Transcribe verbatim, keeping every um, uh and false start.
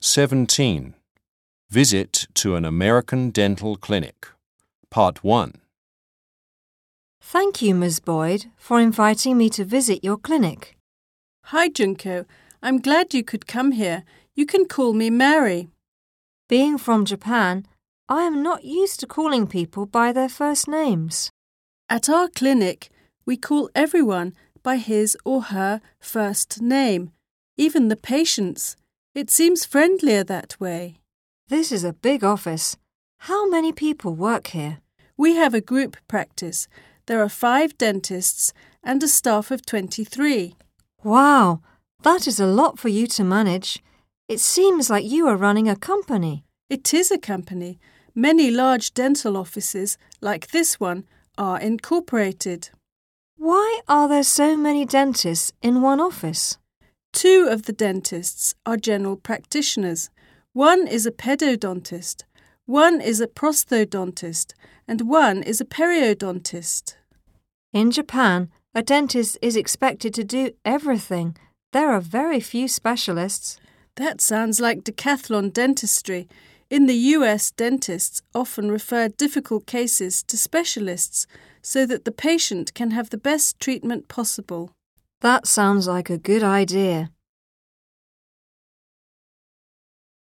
seventeen. Visit to an American dental clinic. Part one. Thank you, Miz Boyd, for inviting me to visit your clinic. Hi, Junko. I'm glad you could come here. You can call me Mary. Being from Japan, I am not used to calling people by their first names. At our clinic, we call everyone by his or her first name, even the patients. It seems friendlier that way. This is a big office. How many people work here? We have a group practice. There are five dentists and a staff of twenty-three. Wow, that is a lot for you to manage. It seems like you are running a company. It is a company. Many large dental offices, like this one, are incorporated. Why are there so many dentists in one office? Two of the dentists are general practitioners. One is a pedodontist, one is a prosthodontist, and one is a periodontist. In Japan, a dentist is expected to do everything. There are very few specialists. That sounds like decathlon dentistry. In the U S, dentists often refer difficult cases to specialists so that the patient can have the best treatment possible. That sounds like a good idea.